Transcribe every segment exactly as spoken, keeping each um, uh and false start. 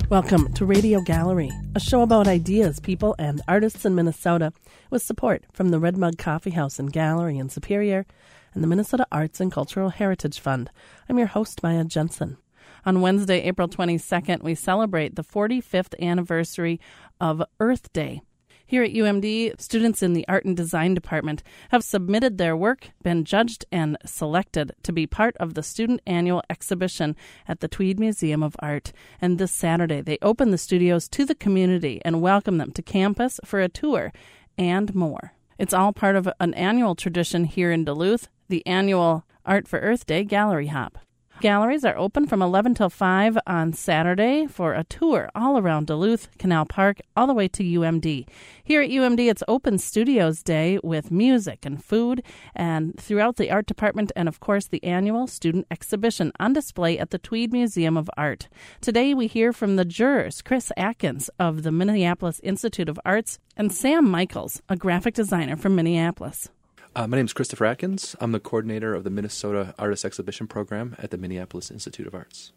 Welcome to Radio Gallery, a show about ideas, people, and artists in Minnesota, with support from the Red Mug Coffee House and Gallery in Superior and the Minnesota Arts and Cultural Heritage Fund. I'm your host, Maya Jensen. On Wednesday, April twenty-second, we celebrate the forty-fifth anniversary of Earth Day. Here at U M D, students in the Art and Design Department have submitted their work, been judged, and selected to be part of the student annual exhibition at the Tweed Museum of Art. And this Saturday, they open the studios to the community and welcome them to campus for a tour and more. It's all part of an annual tradition here in Duluth, the annual Art for Earth Day Gallery Hop. Galleries are open from eleven till five on Saturday for a tour all around Duluth, Canal Park, all the way to U M D. Here at U M D, it's Open Studios Day with music and food, and throughout the art department, and of course the annual student exhibition on display at the Tweed Museum of Art. Today we hear from the jurors, Chris Atkins of the Minneapolis Institute of Arts, and Sam Michaels, a graphic designer from Minneapolis. Uh, my name is Christopher Atkins. I'm the coordinator of the Minnesota Artist Exhibition Program at the Minneapolis Institute of Arts.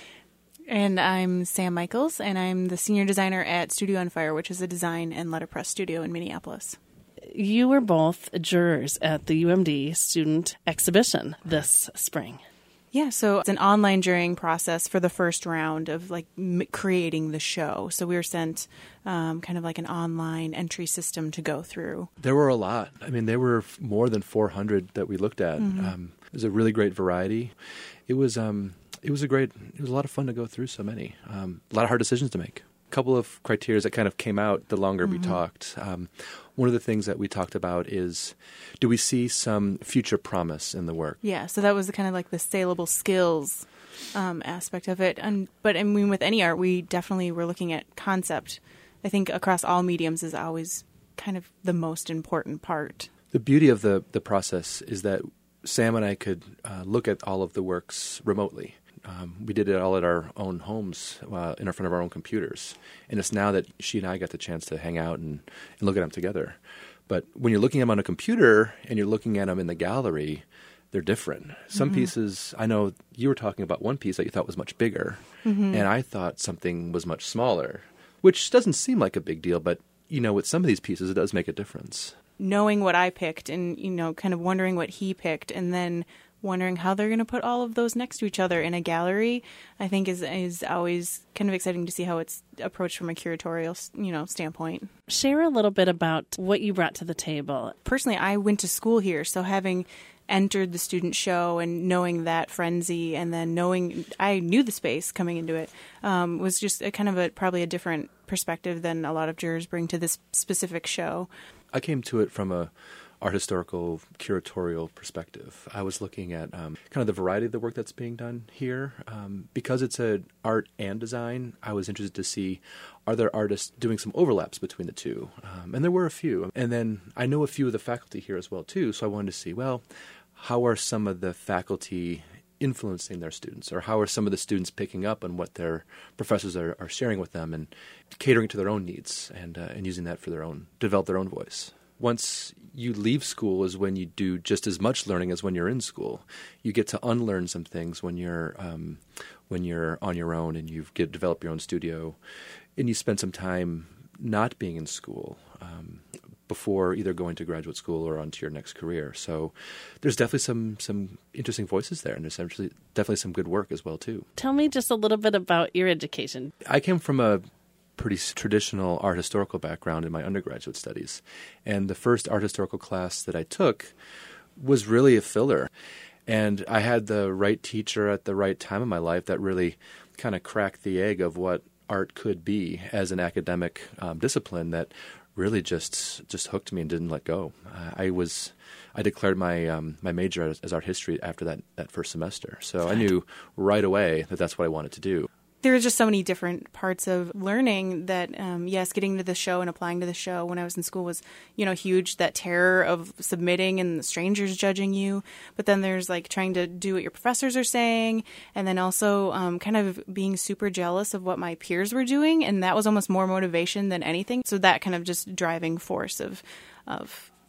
And I'm Sam Michaels, and I'm the senior designer at Studio on Fire, which is a design and letterpress studio in Minneapolis. You were both jurors at the U M D student exhibition this spring. Yeah, so it's an online jurying process for the first round of like m- creating the show. So we were sent um, kind of like an online entry system to go through. There were a lot. I mean, there were f- more than four hundred that we looked at. Mm-hmm. Um, it was a really great variety. It was um, it was a great. It was a lot of fun to go through so many. Um, a lot of hard decisions to make. A couple of criteria that kind of came out the longer mm-hmm. we talked. Um, one of the things that we talked about is, do we see some future promise in the work? Yeah, so that was the kind of like the saleable skills um, aspect of it. And but I mean, with any art, we definitely were looking at concept. I think across all mediums is always kind of the most important part. The beauty of the, the process is that Sam and I could uh, look at all of the works remotely. Um, we did it all at our own homes, uh, in front of our own computers. And it's now that she and I got the chance to hang out and, and look at them together. But when you're looking at them on a computer and you're looking at them in the gallery, they're different. Some mm-hmm. pieces, I know you were talking about one piece that you thought was much bigger, mm-hmm. and I thought something was much smaller, which doesn't seem like a big deal, but, you know, with some of these pieces, it does make a difference. Knowing what I picked and, you know, kind of wondering what he picked, and then wondering how they're going to put all of those next to each other in a gallery, I think is is always kind of exciting to see how it's approached from a curatorial, you know, standpoint. Share a little bit about what you brought to the table. Personally, I went to school here, so having entered the student show and knowing that frenzy, and then knowing I knew the space coming into it, um, was just a kind of a probably a different perspective than a lot of jurors bring to this specific show. I came to it from a art historical curatorial perspective. I was looking at um, kind of the variety of the work that's being done here. Um, because it's a art and design, I was interested to see, are there artists doing some overlaps between the two? Um, and there were a few. And then I know a few of the faculty here as well, too. So I wanted to see, well, how are some of the faculty influencing their students? Or how are some of the students picking up on what their professors are, are sharing with them and catering to their own needs and, uh, and using that for their own, develop their own voice? Once you leave school is when you do just as much learning as when you're in school. You get to unlearn some things when you're um, when you're on your own and you get develop your own studio, and you spend some time not being in school um, before either going to graduate school or onto your next career. So there's definitely some some interesting voices there, and there's actually definitely some good work as well too. Tell me just a little bit about your education. I came from a pretty traditional art historical background in my undergraduate studies. And the first art historical class that I took was really a filler. And I had the right teacher at the right time in my life that really kind of cracked the egg of what art could be as an academic um, discipline that really just just hooked me and didn't let go. Uh, I was I declared my um, my major as, as art history after that, that first semester. So I knew right away that that's what I wanted to do. There are just so many different parts of learning that, um, yes, getting to the show and applying to the show when I was in school was, you know, huge. That terror of submitting and the strangers judging you. But then there's like trying to do what your professors are saying, and then also um, kind of being super jealous of what my peers were doing. And that was almost more motivation than anything. So that kind of just driving force of, of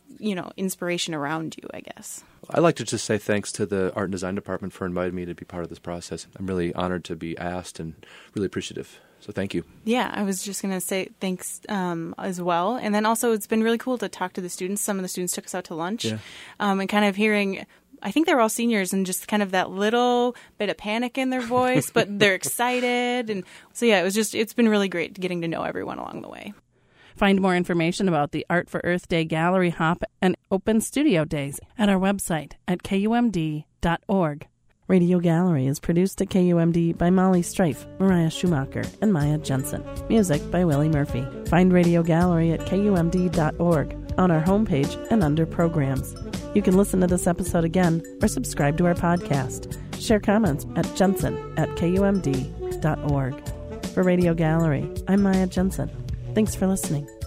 you know, inspiration around you, I guess. I'd like to just say thanks to the Art and Design Department for inviting me to be part of this process. I'm really honored to be asked and really appreciative. So thank you. Yeah, I was just going to say thanks um, as well. And then also it's been really cool to talk to the students. Some of the students took us out to lunch yeah. um, and kind of hearing, I think they were all seniors, and just kind of that little bit of panic in their voice, but they're excited. And so, yeah, it was just, it's been really great getting to know everyone along the way. Find more information about the Art for Earth Day Gallery Hop and Open Studio Days at our website at K U M D dot org. Radio Gallery is produced at K U M D by Molly Strife, Mariah Schumacher, and Maya Jensen. Music by Willie Murphy. Find Radio Gallery at K U M D dot org on our homepage and under Programs. You can listen to this episode again or subscribe to our podcast. Share comments at Jensen at K U M D dot org. For Radio Gallery, I'm Maya Jensen. Thanks for listening.